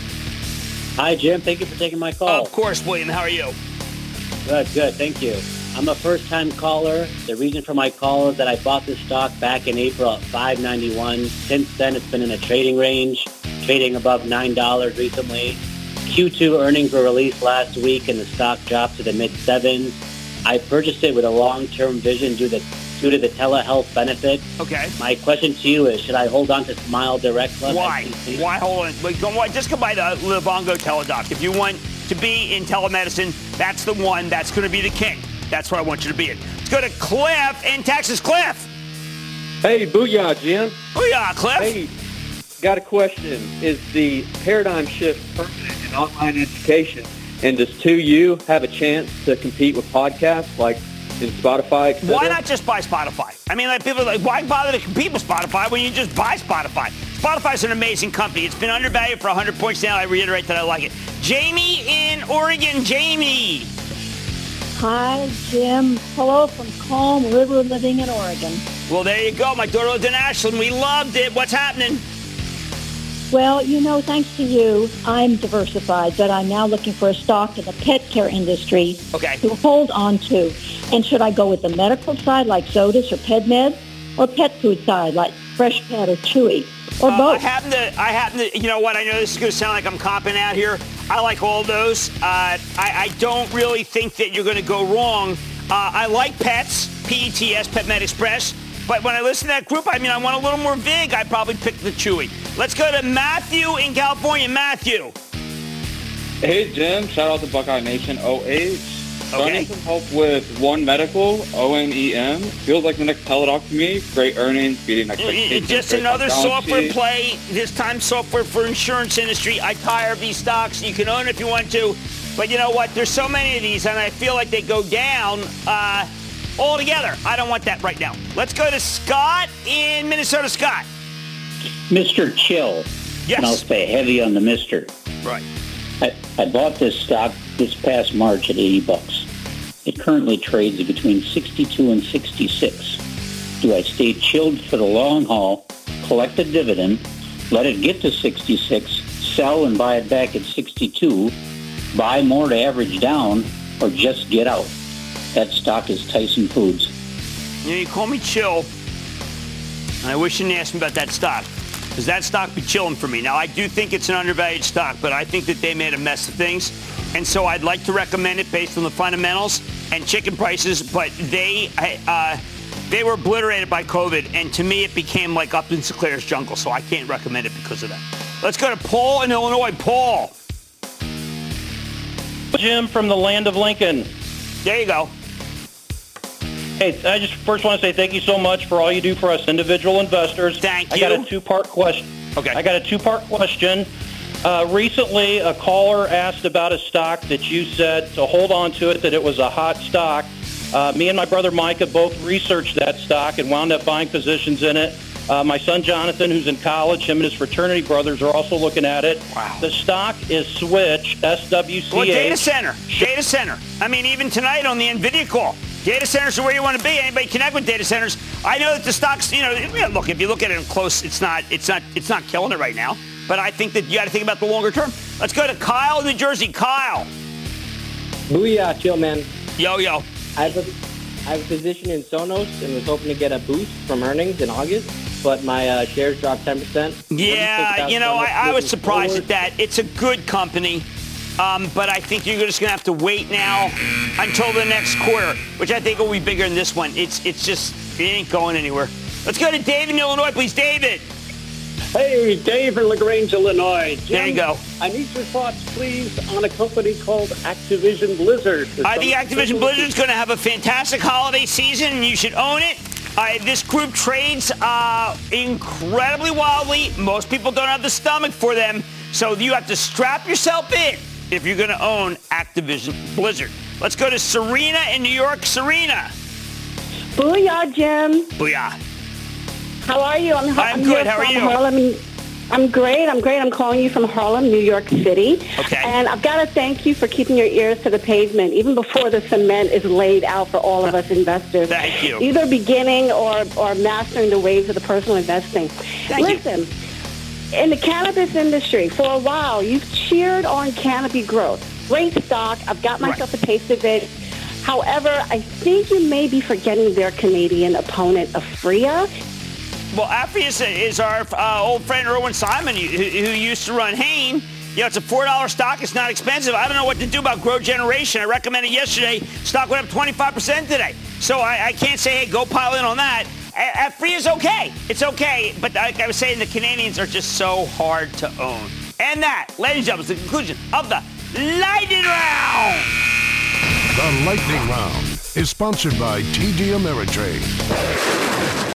Speaker 12: Hi, Jim. Thank you for taking my call.
Speaker 3: Of course, William. How are you?
Speaker 12: Good. Thank you. I'm a first-time caller. The reason for my call is that I bought this stock back in April at $5.91. Since then, it's been in a trading range, trading above $9 recently. Q2 earnings were released last week, and the stock dropped to the mid-7s. I purchased it with a long-term vision due to the telehealth benefit.
Speaker 3: Okay.
Speaker 12: My question to you is, should I hold on to Smile Direct Plus?
Speaker 3: Why? Why hold on? Just go buy the Livongo Teladoc. If you want to be in telemedicine, that's the one. That's going to be the king. That's what I want you to be in. Let's go to Cliff in Texas. Cliff.
Speaker 13: Hey, booyah, Jim.
Speaker 3: Booyah, Cliff.
Speaker 13: Hey, got a question. Is the paradigm shift permanent in online education? And does 2U have a chance to compete with podcasts like in Spotify, et cetera?
Speaker 3: Why not just buy Spotify? I mean, like, people are like, why bother to compete with Spotify when you just buy Spotify? Spotify's an amazing company. It's been undervalued for 100 points now. I reiterate that I like it. Jamie in Oregon. Jamie.
Speaker 14: Hi, Jim. Hello from Calm River Living in Oregon.
Speaker 3: Well, there you go. My daughter lived in Ashland. We loved it. What's happening?
Speaker 14: Well, thanks to you, I'm diversified, but I'm now looking for a stock in the pet care industry to hold on to. And should I go with the medical side like Zoetis or PedMed, or pet food side like Freshpet or Chewy, or both?
Speaker 3: I happen to, you know what, I know this is going to sound like I'm copping out here. I like all those. I don't really think that you're going to go wrong. I like pets, PETS, PetMed Express. But when I listen to that group, I want a little more vig. I'd probably pick the Chewy. Let's go to Matthew in California. Matthew.
Speaker 15: Hey, Jim. Shout out to Buckeye Nation, OH. So I need some help with One Medical, ONEM. Feels like the next Teladoc to me. Great earnings, beating expectations.
Speaker 3: Just another software play, this time software for insurance industry. I tire of these stocks. You can own it if you want to. But you know what? There's so many of these, and I feel like they go down. altogether. I don't want that right now. Let's go to Scott in Minnesota. Scott.
Speaker 12: Mr. Chill.
Speaker 3: Yes.
Speaker 12: And I'll stay heavy on the Mr.
Speaker 3: Right.
Speaker 12: I bought this stock this past March at $80. It currently trades between 62 and 66. Do I stay chilled for the long haul, collect a dividend, let it get to 66, sell and buy it back at 62, buy more to average down, or just get out? That stock is Tyson Foods.
Speaker 3: You call me chill, and I wish you didn't ask me about that stock, because that stock be chilling for me. Now, I do think it's an undervalued stock, but I think that they made a mess of things, and so I'd like to recommend it based on the fundamentals and chicken prices, but they were obliterated by COVID, and to me, it became like Upton Sinclair's jungle, so I can't recommend it because of that. Let's go to Paul in Illinois. Paul.
Speaker 16: Jim from the land of Lincoln.
Speaker 3: There you go.
Speaker 16: Hey, I just first want to say thank you so much for all you do for us individual investors.
Speaker 3: Thank you.
Speaker 16: I got a two-part question.
Speaker 3: Okay.
Speaker 16: I got a two-part question. Recently, a caller asked about a stock that you said to hold on to it, that it was a hot stock. Me and my brother Micah both researched that stock and wound up buying positions in it. My son Jonathan, who's in college, him and his fraternity brothers are also looking at it.
Speaker 3: Wow.
Speaker 16: The stock is Switch, SWCH.
Speaker 3: Well, data center. I mean, even tonight on the NVIDIA call, data centers are where you want to be. Anybody connect with data centers? I know that the stocks, look, if you look at it close, it's not killing it right now. But I think that you got to think about the longer term. Let's go to Kyle in New Jersey. Kyle.
Speaker 17: Booyah, chill, man.
Speaker 3: Yo.
Speaker 17: I have a position in Sonos and was hoping to get a boost from earnings in August, but my shares dropped 10%.
Speaker 3: Yeah, I was surprised at that. It's a good company, but I think you're just going to have to wait now until the next quarter, which I think will be bigger than this one. It ain't going anywhere. Let's go to David in Illinois, please. David.
Speaker 18: Hey, Dave in LaGrange, Illinois. Jim,
Speaker 3: there you go.
Speaker 18: I need your thoughts, please, on a company called Activision Blizzard.
Speaker 3: I think Activision Blizzard is going to have a fantastic holiday season, and you should own it. This group trades incredibly wildly. Most people don't have the stomach for them, so you have to strap yourself in if you're going to own Activision Blizzard. Let's go to Serena in New York. Serena.
Speaker 19: Booyah, Jim.
Speaker 3: Booyah.
Speaker 19: How are you?
Speaker 3: I'm good. How are you?
Speaker 19: Harlem. I'm great. I'm calling you from Harlem, New York City.
Speaker 3: Okay.
Speaker 19: And I've got to thank you for keeping your ears to the pavement, even before the cement is laid out for all of us investors.
Speaker 3: Thank you.
Speaker 19: Either beginning or mastering the waves of the personal investing. Listen, in the cannabis industry, for a while, you've cheered on Canopy Growth. Great stock. I've got myself a taste of it. However, I think you may be forgetting their Canadian opponent, Aphria.
Speaker 3: Well, Aphria is our old friend Erwin Simon, who used to run Hain. It's a $4 stock. It's not expensive. I don't know what to do about Grow Generation. I recommended yesterday. Stock went up 25% today. So I can't say, hey, go pile in on that. Aphria is okay. It's okay. But like I was saying, the Canadians are just so hard to own. And that, ladies and gentlemen, is the conclusion of the Lightning Round.
Speaker 7: The Lightning Round is sponsored by TD Ameritrade.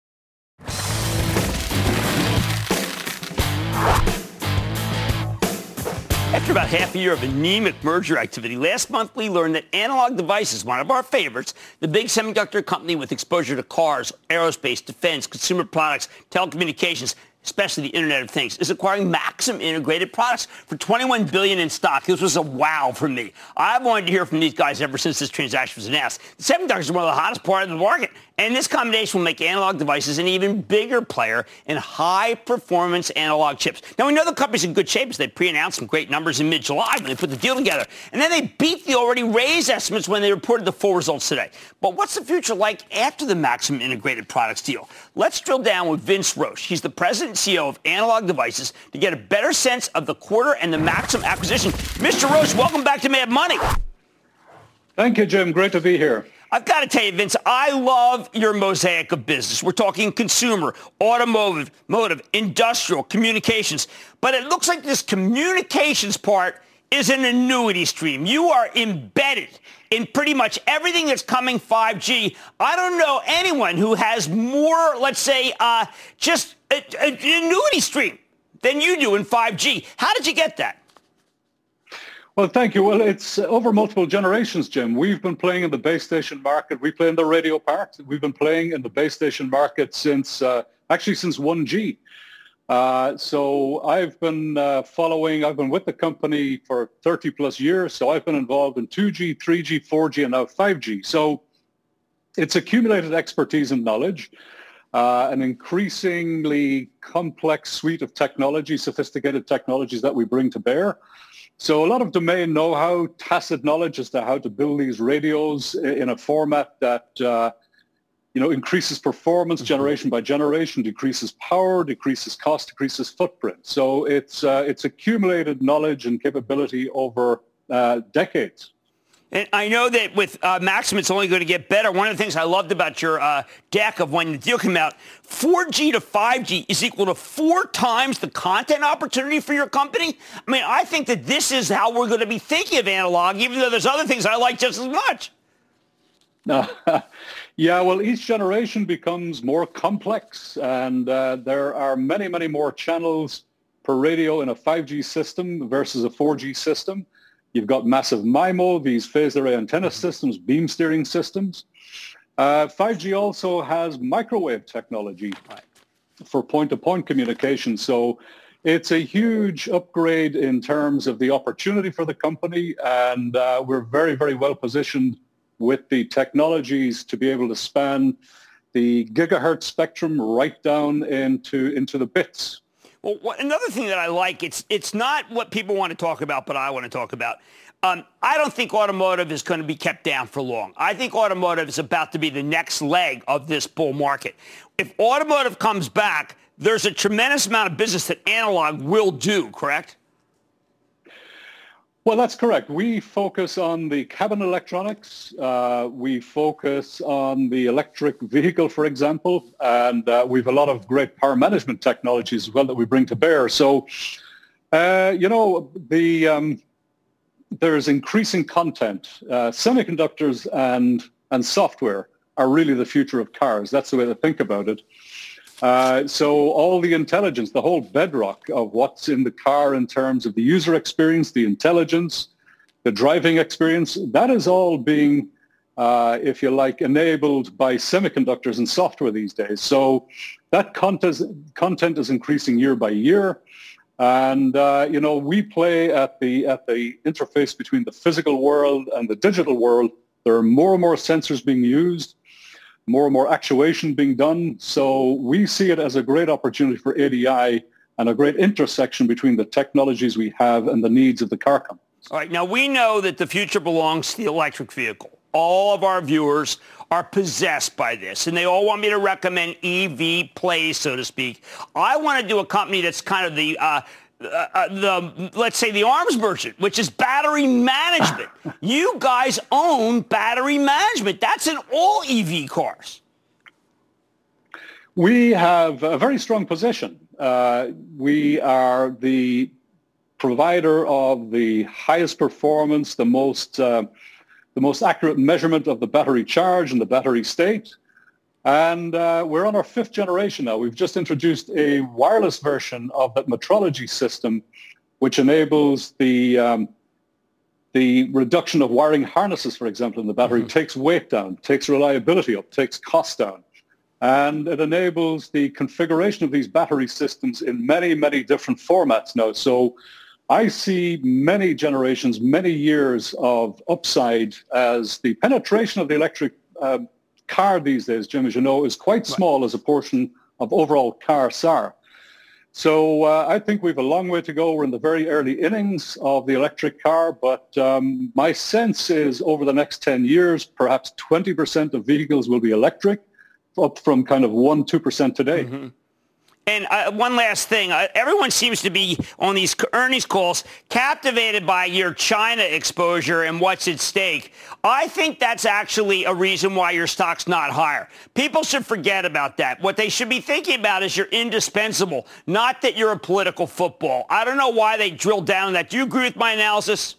Speaker 3: After about half a year of anemic merger activity, last month we learned that Analog Devices, one of our favorites, the big semiconductor company with exposure to cars, aerospace, defense, consumer products, telecommunications, especially the Internet of Things, is acquiring Maxim Integrated Products for $21 billion in stock. This was a wow for me. I've wanted to hear from these guys ever since this transaction was announced. The semiconductors are one of the hottest part of the market, and this combination will make Analog Devices an even bigger player in high-performance analog chips. Now, we know the company's in good shape as they pre-announced some great numbers in mid-July when they put the deal together, and then they beat the already raised estimates when they reported the full results today. But what's the future like after the Maxim Integrated Products deal? Let's drill down with Vince Roche. He's the president and CEO of Analog Devices to get a better sense of the quarter and the Maxim acquisition. Mr. Roche, welcome back to Mad Money.
Speaker 20: Thank you, Jim. Great to be here.
Speaker 3: I've got to tell you, Vince, I love your mosaic of business. We're talking consumer, automotive, industrial, communications. But it looks like this communications part is an annuity stream. You are embedded in pretty much everything that's coming 5G. I don't know anyone who has more, let's say, just an annuity stream than you do in 5G. How did you get that?
Speaker 20: Well, thank you. Well, it's over multiple generations, Jim. We've been playing in the base station market. We play in the radio part. We've been playing in the base station market since 1G. So I've been I've been with the company for 30 plus years. So I've been involved in 2G, 3G, 4G, and now 5G. So it's accumulated expertise and knowledge, an increasingly complex suite of technology, sophisticated technologies that we bring to bear. So a lot of domain know-how, tacit knowledge as to how to build these radios in a format that increases performance generation by generation, decreases power, decreases cost, decreases footprint. So it's accumulated knowledge and capability over decades.
Speaker 3: And I know that with Maxim, it's only going to get better. One of the things I loved about your deck of when the deal came out, 4G to 5G is equal to 4 times the content opportunity for your company. I mean, I think that this is how we're going to be thinking of analog, even though there's other things I like just as much.
Speaker 20: No. Yeah, well, each generation becomes more complex, and there are many, many more channels per radio in a 5G system versus a 4G system. You've got massive MIMO, these phased array antenna systems, beam steering systems. 5G also has microwave technology for point-to-point communication. So it's a huge upgrade in terms of the opportunity for the company, and we're very, very well positioned with the technologies to be able to span the gigahertz spectrum right down into the bits.
Speaker 3: Well, another thing that I like, it's not what people want to talk about, but I want to talk about. I don't think automotive is going to be kept down for long. I think automotive is about to be the next leg of this bull market. If automotive comes back, there's a tremendous amount of business that analog will do, correct?
Speaker 20: Well, that's correct. We focus on the cabin electronics. We focus on the electric vehicle, for example, and we have a lot of great power management technologies as well that we bring to bear. So, there's increasing content. Semiconductors and software are really the future of cars. That's the way to think about it. So all the intelligence, the whole bedrock of what's in the car in terms of the user experience, the intelligence, the driving experience, that is all being, if you like, enabled by semiconductors and software these days. So that content is increasing year by year. And, we play at the interface between the physical world and the digital world. There are more and more sensors being used, more and more actuation being done. So we see it as a great opportunity for ADI and a great intersection between the technologies we have and the needs of the car companies.
Speaker 3: All right. Now, we know that the future belongs to the electric vehicle. All of our viewers are possessed by this, and they all want me to recommend EV plays, so to speak. I want to do a company that's kind of the let's say, the arms merchant, which is battery management. You guys own battery management. That's in all EV cars.
Speaker 20: We have a very strong position. We are the provider of the highest performance, the most accurate measurement of the battery charge and the battery state. And we're on our 5th generation now. We've just introduced a wireless version of that metrology system, which enables the reduction of wiring harnesses, for example, in the battery, takes weight down, takes reliability up, takes cost down. And it enables the configuration of these battery systems in many, many different formats now. So I see many generations, many years of upside as the penetration of the electric car these days, Jim, as you know, is quite small as a portion of overall car SAR. So I think we have a long way to go. We're in the very early innings of the electric car, but my sense is over the next 10 years, perhaps 20% of vehicles will be electric, up from kind of 1-2% today.
Speaker 3: Mm-hmm. And one last thing. Everyone seems to be on these earnings calls captivated by your China exposure and what's at stake. I think that's actually a reason why your stock's not higher. People should forget about that. What they should be thinking about is you're indispensable, not that you're a political football. I don't know why they drilled down on that. Do you agree with my analysis?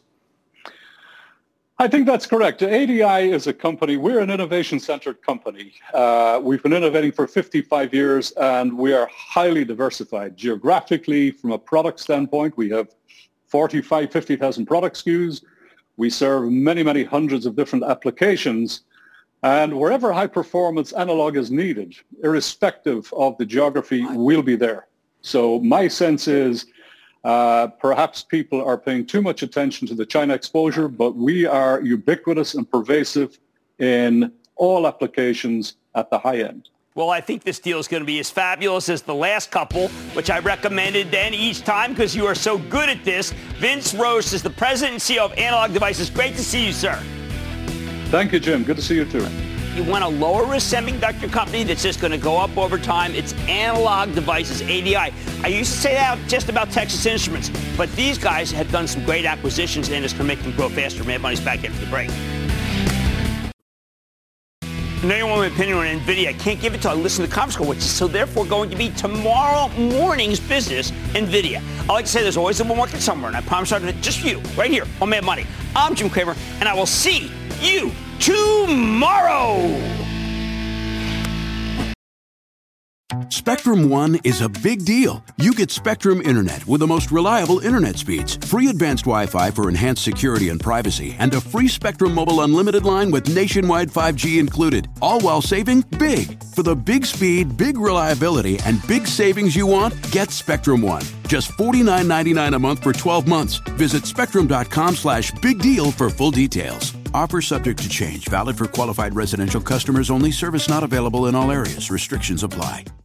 Speaker 20: I think that's correct. ADI is a company, we're an innovation-centered company. We've been innovating for 55 years, and we are highly diversified. Geographically, from a product standpoint, we have 50,000 product SKUs. We serve many, many hundreds of different applications. And wherever high-performance analog is needed, irrespective of the geography, we'll be there. So my sense is perhaps people are paying too much attention to the China exposure, but we are ubiquitous and pervasive in all applications at the high end.
Speaker 3: Well, I think this deal is going to be as fabulous as the last couple, which I recommended then each time because you are so good at this. Vince Roche is the president and CEO of Analog Devices. Great to see you, sir.
Speaker 20: Thank you, Jim. Good to see you, too.
Speaker 3: You want a lower-risk semiconductor company that's just going to go up over time? It's Analog Devices, ADI. I used to say that just about Texas Instruments, but these guys have done some great acquisitions, and it's going to make them grow faster. Mad Money's back after the break. I know you want my opinion on NVIDIA. I can't give it till I listen to the conference call, which is so therefore going to be tomorrow morning's business, NVIDIA. I like to say there's always a bull market somewhere, and I promise I'll do it just for you, right here on Mad Money. I'm Jim Cramer, and I will see you tomorrow.
Speaker 21: Spectrum One is a big deal. You get Spectrum Internet with the most reliable internet speeds, free advanced Wi-Fi for enhanced security and privacy, and a free Spectrum Mobile Unlimited line with nationwide 5G included, all while saving big. For the big speed, big reliability, and big savings you want, get Spectrum One. Just $49.99 a month for 12 months. Visit spectrum.com/big deal for full details. Offer subject to change. Valid for qualified residential customers only. Service not available in all areas. Restrictions apply.